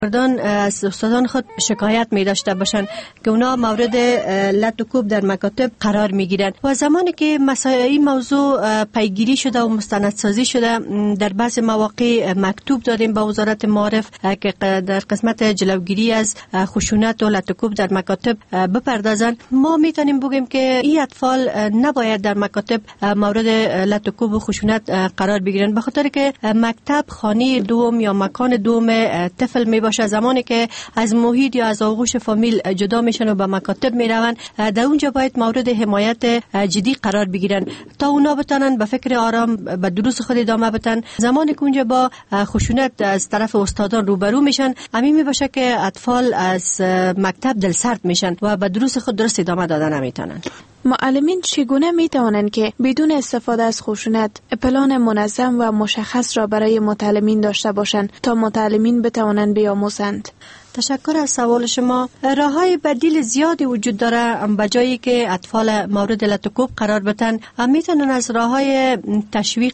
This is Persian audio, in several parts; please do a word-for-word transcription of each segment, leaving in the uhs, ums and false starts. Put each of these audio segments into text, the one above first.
مردان از استادان خود شکایت می داشته باشند که اونا مورد لط و کوب در مکاتب قرار می گیرند و زمانی که مسائل این موضوع پیگیری شده و مستندسازی شده در بعض مواقع مکتوب دادیم به وزارت معارف که در قسمت جلوگیری از خشونت و لط و کوب در مکاتب بپردازن. ما می تونیم بگیم که این اطفال نباید در مکاتب مورد لط و کوب و خشونت قرار بگیرند، به خاطر که مکتب خانه دوم یا مکان دوم طفل می باشه. زمانی که از محیط یا از آغوش فامیل جدا میشن و به مکاتب میروند، در اونجا باید مورد حمایت جدی قرار بگیرن تا اونا بتونن به فکر آرام به دروس خود ادامه بدن. زمانی که اونجا با خشونت از طرف استادان روبرو میشن، همین میباشه که اطفال از مکتب دلسرد میشن و به دروس خود درست ادامه دادن نمیتونن. معلمین چگونه می توانند که بدون استفاده از خشونت پلان منظم و مشخص را برای متعلمین داشته باشند تا متعلمین بتوانند بیاموزند؟ تشکر از سوال شما. راه‌های بدیل زیادی وجود داره به جایی که اطفال مورد لط و کوب قرار بدن. میتونن از راه‌های تشویق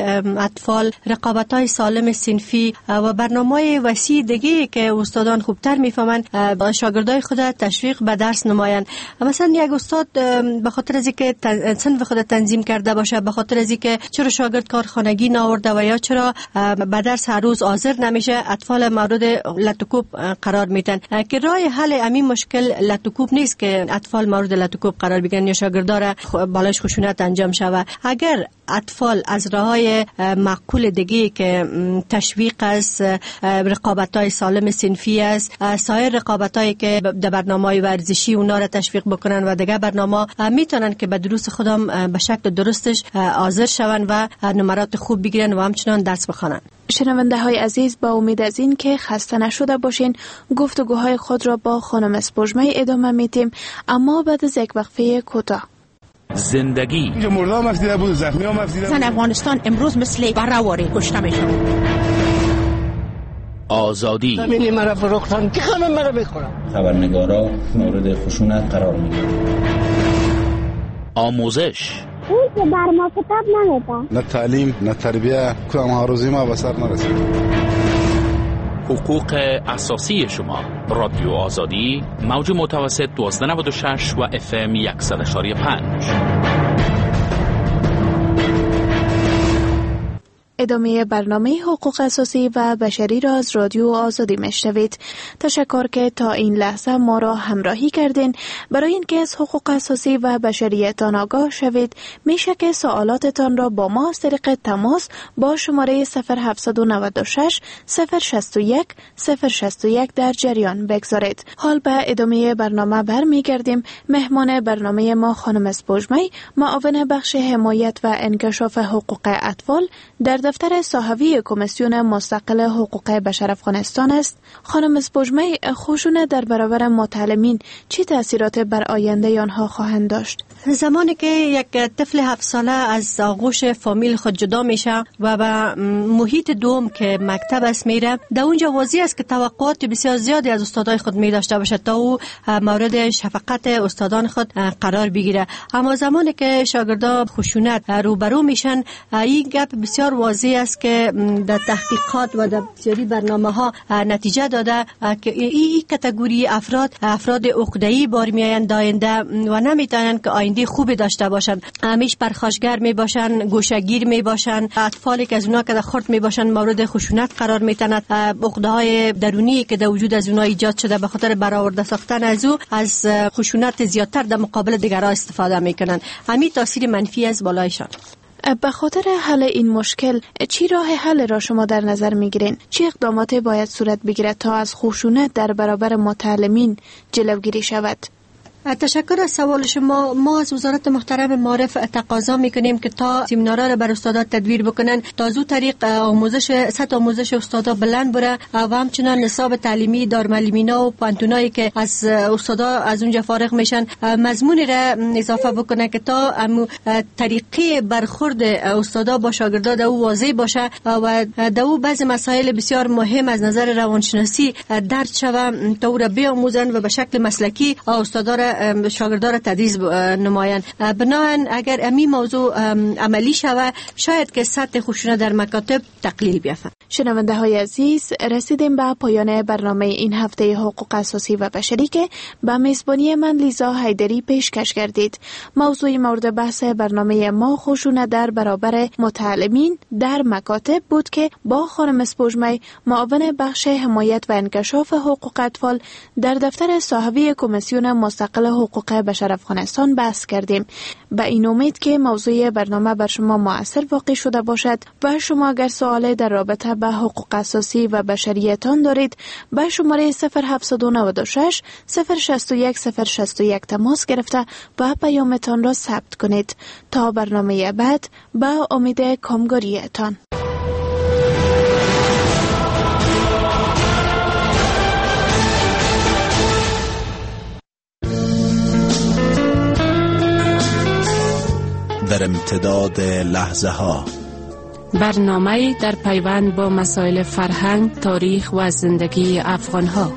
اطفال، رقابت‌های سالم صنفی و برنامه‌های وسیع دیگه که استادان خوبتر میفهمند شاگردای خود تشویق به درس نمایند. مثلا یک استاد به خاطر از اینکه صنف خود تنظیم کرده باشه، به خاطر از اینکه چرا شاگرد کارخانگی نآورده و یا چرا به درس هر روز حاضر نمیشه، اطفال مورد لط و کوب قرار میدن که راه حل همین مشکل لط و کوب نیست که اطفال مورد لط و کوب قرار بگیرن یا شاگردان بالاش خشونت انجام شود. اگر اطفال از راههای معقول دیگه که تشویق است، رقابت‌های سالم صنفی است، سایر رقابت‌هایی که در برنامه‌های ورزشی اونا را تشویق بکنن و دیگه برنامه میتونن که به دروس خودم به شکل درستش حاضر شون و نمرات خوب بگیرن و همچنان درس بخونن. شنونده های عزیز، با امید از این که خسته نشده باشین، گفتگوهای خود را با خانم اسپوژمه ادامه میدیم، اما بعد از یک وقفه کوتاه. زندگی اینجا مردا هم افزیده بود، زخمی هم افزیده بود. زن افغانستان امروز مثل بره‌واره کشته میشن. آزادی زمینی مرا فروختن که خانم مرا بخورم. خبرنگارا مورد خشونت قرار میگیرن. آموزش اون که بر ما کتاب نمیده. نه تعلیم نه تربیه، کدام آرزوی ما به سر نرسید. حقوق اساسی شما. رادیو آزادی، موج متوسط دوازده نود و شش و اف ام صد و یک و پنج. ادامه برنامه حقوق اساسی و بشری را از رادیو آزادی میشنوید. تشکر که تا این لحظه ما را همراهی کردین. برای اینکه از حقوق اساسی و بشریتان آگاه شوید، میشه که سوالاتتان را با ما از طریق تماس با شماره صفر هفت نه شش صفر شش یک صفر شش یک در جریان بگذارید. حال به ادامه برنامه برمیگردیم. مهمان برنامه ما خانم اسپوژمه، معاون بخش حمایت و انکشاف حقوق اطفال در دفتر صاحبی کمیسیون مستقل حقوق بشر افغانستان است. خانم اسپوژمه، خشونت در برابر متعلمین چه تأثیرات بر آینده آنها خواهند داشت؟ زمانی که یک طفل هفت ساله از آغوش فامیل خود جدا میشه و به محیط دوم که مکتب است میره، در اونجا واضح است که توقعات بسیار زیادی از استادای خود می داشته باشه تا او مورد شفقت استادان خود قرار بگیره. اما زمانی که شاگردان خشونت روبرو میشن، این گپ بسیار واضح است که در تحقیقات و در بسیاری برنامه ها نتیجه داده که این کاتگوری افراد افراد عقده‌ای بار میآیند آینده و نمیتونن که آینده خوبی داشته باشند. همیشه پرخاشگر می باشن، گوشه‌گیر می باشن. اطفالی که از اونها که در خرد می باشن مورد خشونت قرار میتونند. عقده‌های درونی که در وجود از اونها ایجاد شده به خاطر برآورده ساختن از او، از خشونت زیادتر در مقابل دیگران استفاده میکنن. همین تاثیر منفی از بالایشان. به خاطر حل این مشکل چی راه حل را شما در نظر میگیرین؟ چه اقداماتی باید صورت بگیرد تا از خشونت در برابر متعلمین جلوگیری شود؟ تشکر از سوال شما. ما از وزارت محترم معارف تقاضا میکنیم که تا سمینارها را بر استادا تدویر بکنن تا از اون طریق آموزش سطح آموزش استادا بلند بره و همچنان نصاب تعلیمی دارالمعلمینا و پانتونایی که از استادا از اونجا فارغ میشن مضمونی را اضافه بکنه که تا امو طریقه برخورد استادا با شاگردان او واضح باشه و در او بعض مسائل بسیار مهم از نظر روانشناسی درد شوه تا او را بیاموزن و به شکل مسلکی استادا را شاگردان را تدریس نمایند. بنابراین اگر امی موضوع عملی شود شاید که سطح خشونت در مکاتب تقلیل بیافت. شنونده های عزیز، رسیدیم به پایان برنامه این هفته حقوق اساسی و بشری که به میزبانی من لیزا حیدری پیشکش کردید. موضوع مورد بحث برنامه ما خشونت در برابر متعلمین در مکاتب بود که با خانم اسپوجمی، معاون بخش حمایت و انکشاف حقوق اطفال در دفتر صاحبی کمیسیون مستقل حقوق بشر افغانستان بحث کردیم. با این امید که موضوع برنامه بر شما مؤثر واقع شده باشد و شما اگر سوال در رابطه با حقوق اساسی و بشریتان دارید با شماره صفر هفت نه شش صفر شش یک صفر شش یک تماس گرفته و پیامتان را ثبت کنید. تا برنامه بعد با امید کامگاریتان. در امتداد لحظه ها، برنامه در پیوند با مسائل فرهنگ، تاریخ و زندگی افغان ها.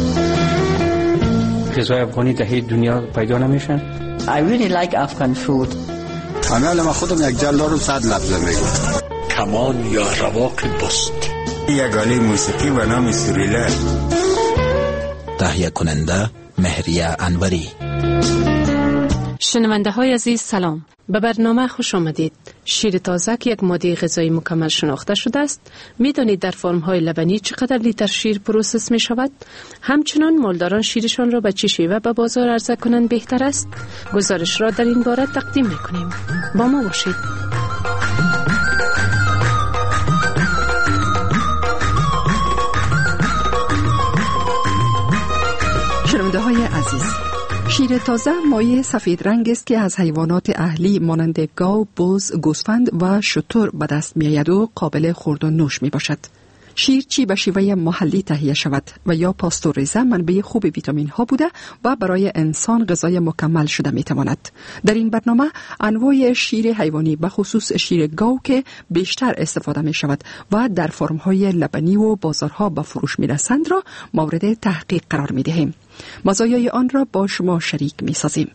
غذای افغانی در دنیا پیدا نمیشن. I really like Afghan food. انا لما خودم یک جلد رو صد لفظه میگم. کمان یا رواق بست. یک آله موسیقی و نام سوریلا. تهیه کننده مهریه انوری. شنونده های عزیز سلام، به برنامه خوش آمدید. شیر تازه که یک ماده غذایی مکمل شناخته شده است. میدانید در فرم های لبنی چقدر لیتر شیر پروسس می شود؟ همچنان مالداران شیرشان را به چه شیوه به بازار عرضه کنند بهتر است؟ گزارش را در این باره تقدیم می کنیم. با ما باشید. شنونده های عزیز، شیر تازه مایع سفید رنگ است که از حیوانات اهلی مانند گاو، بز، گوسفند و شتر به دست می آید و قابل خورد و نوش می باشد. شیر چی به شیوه محلی تهیه شود و یا پاستوریزه منبع خوب ویتامین ها بوده و برای انسان غذای مکمل شده می تواند. در این برنامه انواع شیر حیوانی به خصوص شیر گاو که بیشتر استفاده می شود و در فرم های لبنی و بازارها به فروش می رسند را مورد تحقیق قرار می دهیم. مزایای آن را با شما شریک می سازیم.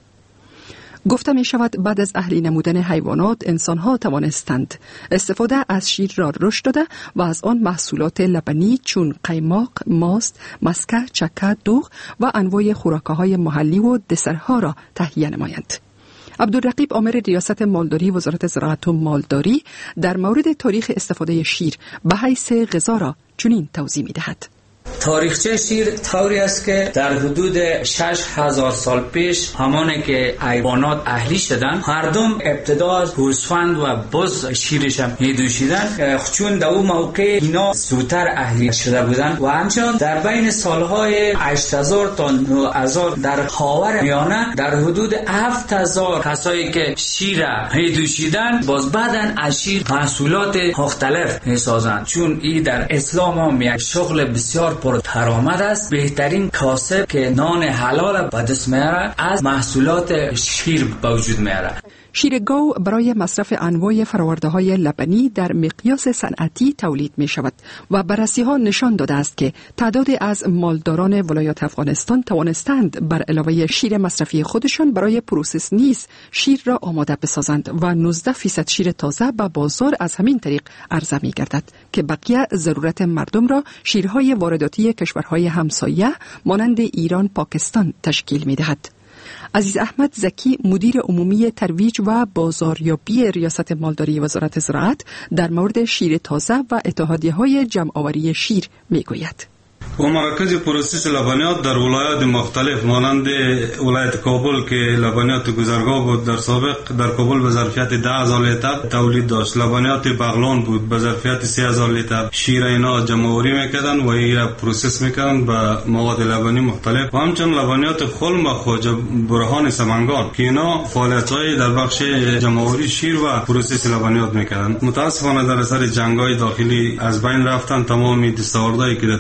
گفته می شود بعد از اهلی نمودن حیوانات انسانها توانستند استفاده از شیر را رشد داده و از آن محصولات لبنی چون قیماق، ماست، مسکه، چکه، دوغ و انواع خوراک‌های محلی و دسرها را تهیه نمایند. عبدالرقیب عامر ریاست مالداری وزارت زراعت و مالداری در مورد تاریخ استفاده شیر به حیث غذا را چنین توضیح می دهد. تاریخچه شیر طوری است که در حدود شش هزار سال پیش همانه که حیوانات اهلی شدن، مردم ابتدا از گوسفند و بز شیرش هم می‌دوشیدن، چون در اون موقع اینا زودتر اهلی شده بودن و همچنان در بین سالهای هشت هزار تا نه هزار در خاورمیانه در حدود هفت هزار کسایی که شیر می‌دوشیدن باز بعدن از شیر محصولات مختلف می‌سازند، چون این در اسلام هم یک شغل بسیار پر درآمد است. بهترین کاسب که نان حلال به دست میاره از محصولات شیر به وجود میاره. شیر گاو برای مصرف انواع فراورده های لبنی در مقیاس صنعتی تولید می شود و بررسی ها نشان داده است که تعداد از مالداران ولایات افغانستان توانستند بر علاوه شیر مصرفی خودشان برای پروسس نیز شیر را آماده بسازند و نوزده فیصد شیر تازه به بازار از همین طریق عرضه می گردد که بقیه ضرورت مردم را شیرهای وارداتی کشورهای همسایه مانند ایران، پاکستان تشکیل می دهد. عزیز احمد زکی مدیر عمومی ترویج و بازاریابی ریاست مالداری وزارت زراعت در مورد شیر تازه و اتحادیه‌های جمع‌آوری شیر میگوید. و مراکز پروسس لبنیات در ولایات مختلف مانند ولایت کابل که لبنیات گذرگاه بود در سابق در کابل به ظرفیت ده هزار لیتر تولید داشت، لبنیات بغلان بود به ظرفیت سه هزار لیتر، شیر اینا جمع‌آوری میکردن و این را پروسس میکردن به مواد لبنی مختلف و همچنین لبنیات خلم و خواجه برهان سمنگان که اینا فعالیت‌های در بخش جمع‌آوری شیر و پروسس لبنیات میکردن. متاسفانه در اثر جنگ‌های داخلی از بین رفتن تمام دستاوردهایی که در طول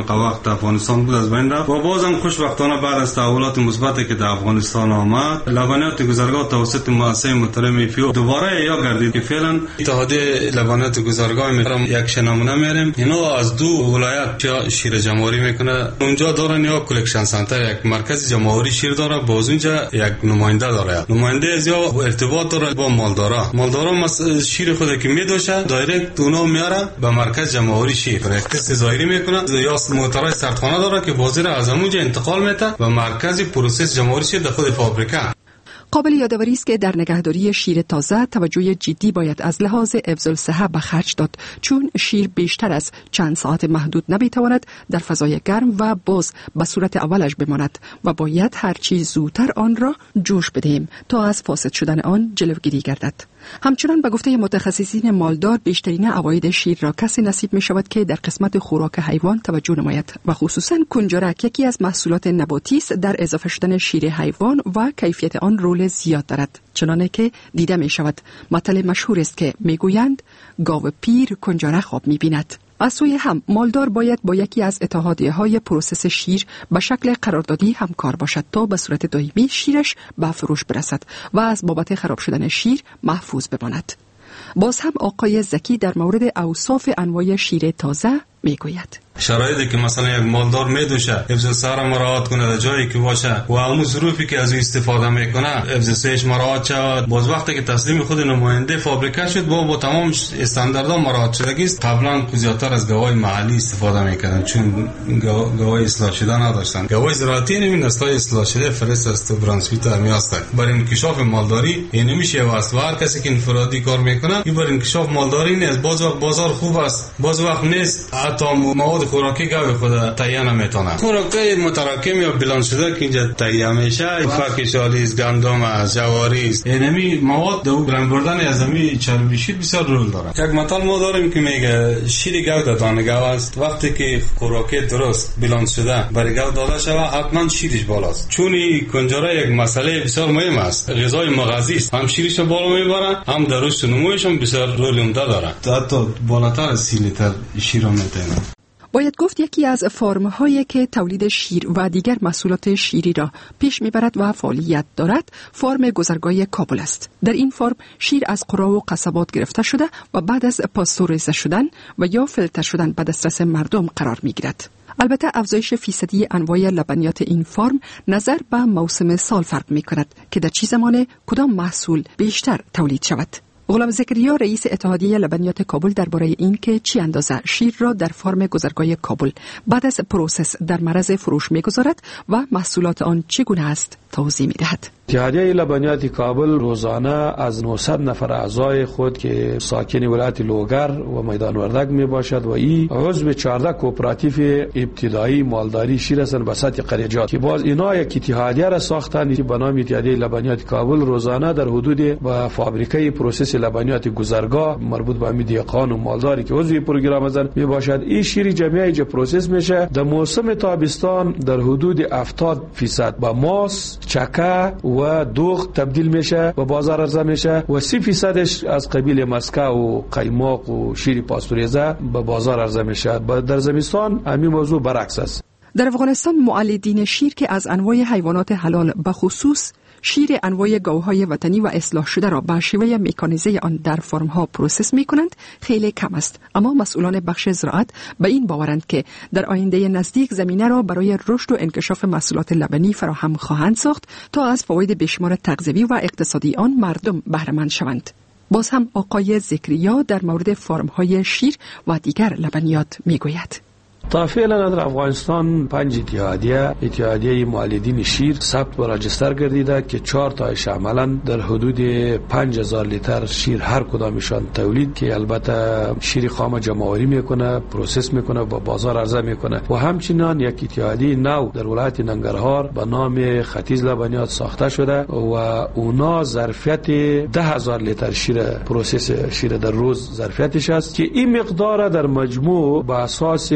وقت افغانستان بود از بین رفت و بازم خوشبختانه بعد از تحولات مثبتی که در افغانستان آمد لبنیات گذرگاه توسط مؤسسه محترم ایفیو دوباره احیا گردید که فعلا اتحادیه لبنیات گذرگاه میرم یک نمونه میاریم. اینا از دو ولایت شیر جمهوری میکنه. اونجا دارن یا کلکشن سنتر یک مرکز جمهوری شیر داره، باز اونجا یک نماینده داره. نماینده از یا ارتباط داره با مالدارا. مالدارا شیر خود که میدوشه دایرکت اونو میاره به مرکز جمهوری شیر. تست ظاهری میکنه یا موتورای سردخانه داره که بازی را از اونجا انتقال میده و مرکز پروسس جمهوری شیر در خود فابریکه. قابل یادآوری است که در نگهداری شیر تازه توجه جدی باید از لحاظ حفظ الصحه به خرج داد، چون شیر بیشتر از چند ساعت محدود نمیتواند در فضای گرم و باز به صورت اولش بماند و باید هرچی زودتر آن را جوش بدهیم تا از فاسد شدن آن جلوگیری گردد. همچنان به گفته متخصصین مالدار بیشترین عواید شیر را کسی نصیب می شود که در قسمت خوراک حیوان توجه نماید و خصوصا کنجرک یکی از محصولات نباتی است در اضافه شدن شیر حیوان و کیفیت آن رول زیاد دارد، چنانه که دیده می شود. مثل مشهور است که می گویند گاو پیر کنجرک خواب می بیند. از سوی هم مالدار باید با یکی از اتحادیه های پروسس شیر به شکل قراردادی همکار باشد تا به صورت دائمی شیرش به فروش برسد و از بابت خراب شدن شیر محفوظ بماند. باز هم آقای زکی در مورد اوصاف انواع شیر تازه می گوید. شرایطی که مثلا یک مالدار میدوشه حفظ الصحه را مراعات کنه در جایی که باشه و همون ظروفی که از او استفاده میکنه حفظ صحتش مراعات شود. باز وقتی که تسلیم خود نماینده فابریکه شد با با تمام استانداردها مراعات شدگی است. قبلا زیادتر از گوای محلی استفاده میکردن چون گوای اصلاح شده نداشتن. گوای زراعتی نمی نسل‌های اصلاح شده فرست است و برانسویت می هست. برای انکشاف مالداری این نمیشه واسه هر کسی که انفرادی کار میکنه این برای انکشاف مالداری نیست. باز وقت بازار خوب است، باز وقت نیست. حتی مواد خوراکی گاوی خود تهیه نمیتونه. خوراکی متراکم یا بیلانس شده که اینجا تهیه میشه فاکی شالیز، گندم است، جواری است. اینمی مواد دو برند بردن از می چربی شیر بسیار رول داره. یک مثال ما داریم که میگه شیر گاو دادن گاو است. وقتی که خوراکی درست بیلانس شده برای گاو داده شود حتما شیرش بالاست. چون این کنجره یک مسئله بسیار مهم است. غذای مغذی است. هم شیرش بالا میبره هم در رشد و نموش هم بسیار رول عمده داره. حتی بالاتر از سی لیتر شیر میتونه. باید گفت یکی از فرم‌هایی که تولید شیر و دیگر محصولات شیری را پیش میبرد و فعالیت دارد فرم گذرگاه کابل است. در این فرم شیر از قرى و قصبات گرفته شده و بعد از پاستوریزه شدن و یا فیلتر شدن به دسترس مردم قرار میگیرد. البته افزایش فیصدی انواع لبنیات این فرم نظر به موسم سال فرق میکند که در چه زمان کدام محصول بیشتر تولید شود. غلام زکریا رئیس اتحادیه لبنیات کابل درباره این که چی اندازه شیر را در فرم گذرگاه کابل بعد از پروسس در معرض فروش میگذارد و محصولات آن چگونه است توضیح میدهد. اتحادیه لبنیات کابل روزانه از نهصد نفر اعضای خود که ساکن ولایت لوگر و میدان وردک می باشد و این عضو چهارده کوپراتیو ابتدایی مالداری شیر هستند به سطح قریجات که باز اینا یک اتحادیه را ساختند به نام اتحادیه لبنیات کابل. روزانه در حدود و فابریکه پروسس لبنیات گذرگاه مربوط به میدیقان و مالداری که عضو پروگرام هستند می باشد این شیر جمعی که پروسس میشه در موسم تابستان در حدود هفتاد درصد به ماس، چکه و دوغ تبدیل میشه و بازار عرضه میشه و سی درصدش از قبیل مسکه و قیماق و شیر پاستوریزه به بازار عرضه میشه. در زمستان همین موضوع برعکس است. در افغانستان مولدین شیر که از انواع حیوانات حلال به خصوص شیر انواع گاوهای وطنی و اصلاح شده را به شیوه مکانیزه آن در فرم‌ها پروسس می‌کنند خیلی کم است، اما مسئولان بخش زراعت به این باورند که در آینده نزدیک زمینه را برای رشد و انکشاف محصولات لبنی فراهم خواهند ساخت تا از فواید بیشمار تغذیوی و اقتصادی آن مردم بهره مند شوند. باز هم آقای زکریا در مورد فرم‌های شیر و دیگر لبنیات می‌گوید. تا فعلا در افغانستان پنج اتحادیه اتحادیه مولدین شیر ثبت و راجستر گردیده که چهار تایش عملا در حدود پنج هزار لیتر شیر هر کدامشان تولید که البته شیر خام جمع‌آوری میکنه، پروسس میکنه و بازار عرضه میکنه و همچنین یک اتحادیه نو در ولایت ننگرهار به نام ختیز لبنیات ساخته شده و اونا ظرفیت ده هزار لیتر شیر پروسس شیر در روز ظرفیتش است که این مقدار در مجموع به اساس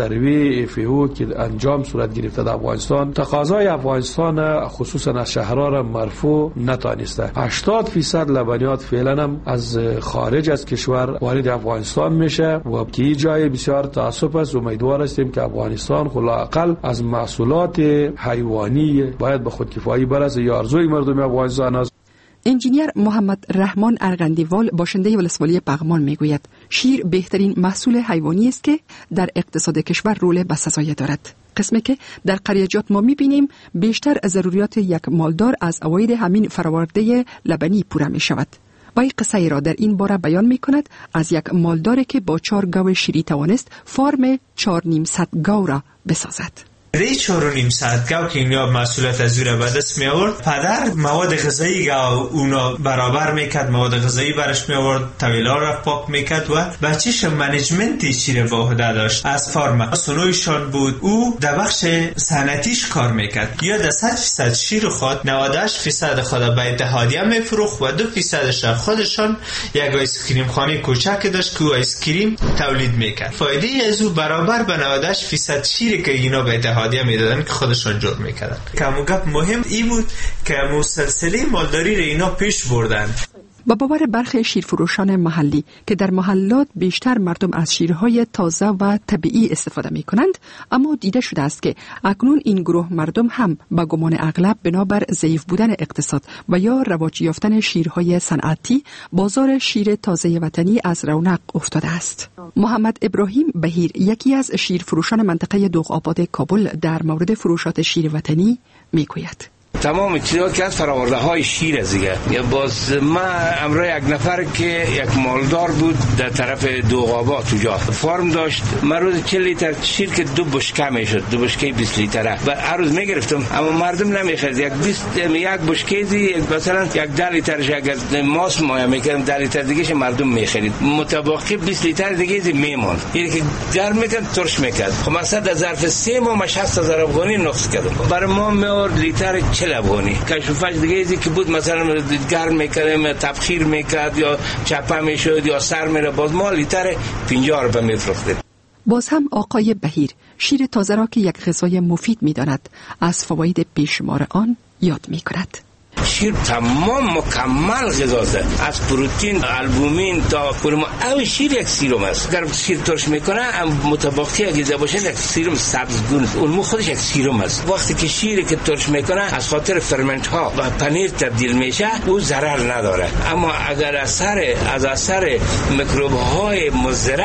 سروی اف او که انجام صورت گرفته در افغانستان، تقاضای افغانستان خصوصا از شهرها را مرفوع نتانسته. هشتاد فیصد لبنیات فعلا هم از خارج از کشور وارد افغانستان میشه و که جای بسیار تاسف است. امیدوار هستیم که افغانستان لااقل از محصولات حیوانی باید به خودکفایی برسه. یا آرزوی مردم افغانستان است. انجینیر محمد رحمان ارغندیوال باشنده ولسوالی پغمان میگوید شیر بهترین محصول حیوانی است که در اقتصاد کشور رول بسزایی دارد. قسمی که در قریجات ما میبینیم بیشتر از ضروریات یک مالدار از اواید همین فراورده لبنی پوره می شود. وی قصه ای را در این باره بیان می کند از یک مالداری که با چهار گاو شیری توانست فارم چهار نیم صد گاو را بسازد. ری چهار و نیم ساعت گاو که اینا مسئولیت از او را به دست می آورد، پدر مواد غذایی گاو اونا برابر میکرد، مواد غذایی برش می آورد، طویلا را پاک میکرد و بچهش منیجمنتی چیره با عهده داشت از فارم. سنویشان بود. او در بخش صنعتیش کار میکرد. یا در صد فیصد شیر خود نود و هشت فیصد خود به اتحادیه میفروخت و دو فیصدش خودشان یک آیسکریم خانه کوچک داشت که او آیسکریم تولید میکرد. فایده از او برابر به نود و هشت فیصد شیری که اینا به اتحادیه میدادن که خودشان جور میکردن. کمو گپ مهم ای بود که سلسله مالداری را اینا پیش بردن. با باور برخی شیرفروشان محلی که در محلات بیشتر مردم از شیرهای تازه و طبیعی استفاده می کنند، اما دیده شده است که اکنون این گروه مردم هم با گمان اغلب بنابر ضعیف بودن اقتصاد و یا رواج یافتن شیرهای صنعتی، بازار شیر تازه وطنی از رونق افتاده است. محمد ابراهیم بهیر، یکی از شیرفروشان منطقه دوغ‌آباد کابل، در مورد فروشات شیر وطنی میگوید: تمام چیزا که از فراورده های شیر از دیگه. یا باز ما امروز یک نفر که یک مالدار بود در طرف دوغ‌آباد توجا فارم داشت، من روز چهل لیتر شیر که دو بشکه میشد، دو بشکه بیست لیتره و هر روز میگرفتم، اما مردم نمیخرید. یک بیست یک بشکه دی مثلا یک ده لیترش اگر ماس مایا میکردم، ده لیتر دیگهش مردم میخرید، متباقی بیست لیتر دیگه دی میموند. یعنی که گرم میکرد ترش میکرد. خب مثلا در ظرف سه ماه شصت هزار افغانی نقص کردم. برای ما میورد لیتر چهل افغانی. کشوفش دیگه ازی که بود مثلا گرم میکردم، تبخیر میکرد یا چپه میشد یا سر میره، باز ما لیتر پنجاه روپیه میفروختیم. باز هم آقای بهیر شیر تازه را که یک غذای مفید میداند، از فواید بیشمار آن یاد میکند. شیر تمام مکمل غذاست، از پروتئین، البومین تا پرما. او شیر یک سیروم است. اگر شیر ترش میکنه متباقی اگه باشه یک سیروم سبزگون، اون مو خودش یک سیروم است. وقتی که شیر که ترش میکنه از خاطر فرمنت ها و پنیر تبدیل میشه، او ضرر نداره. اما اگر اثر از اثر میکروب های مضر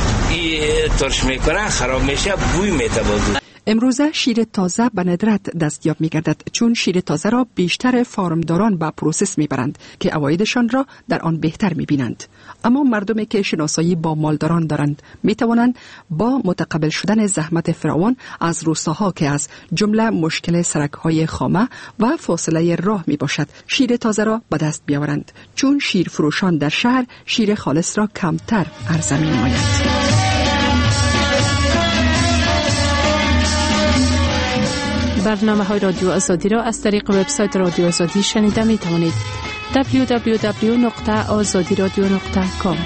ترش میکنه خراب میشه، بوی میتابد. امروزه شیر تازه به ندرت دستیاب می گردد، چون شیر تازه را بیشتر فارمداران به پروسس می برند که عوایدشان را در آن بهتر می بینند. اما مردمی که شناسایی با مالداران دارند می توانند با متقبل شدن زحمت فراوان از روستاها که از جمله مشکل سرک‌های خامه و فاصله راه می باشد، شیر تازه را به دست بیاورند، چون شیر فروشان در شهر شیر خالص را کمتر عرضه می نمایند. برنامه های رادیو آزادی را از طریق وبسایت رادیو آزادی شنیده می توانید. دبلیو دبلیو دبلیو نقطه آزادی رادیو نقطه کام.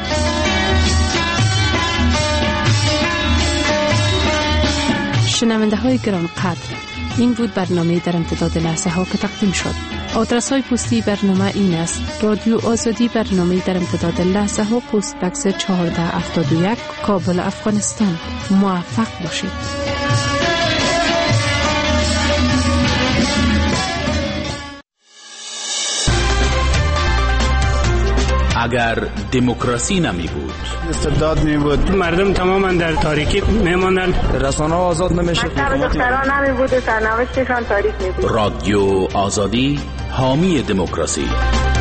شنونده های گران قدر، این بود برنامه در امتداد لحظه ها که تقدیم شد. آدرس های پستی برنامه این است: رادیو آزادی، برنامه در امتداد لحظه ها، پست بکس چهارده هفتاد و یک، کابل، افغانستان. موفق باشید. اگر دموکراسی نمی بود، استبداد می بود، مردم تماما در تاریکی می ماندن، رسانه آزاد نمیشه، دختران نمی بود، سرنوشتشان تاریک می بود. رادیو آزادی حامی دموکراسی.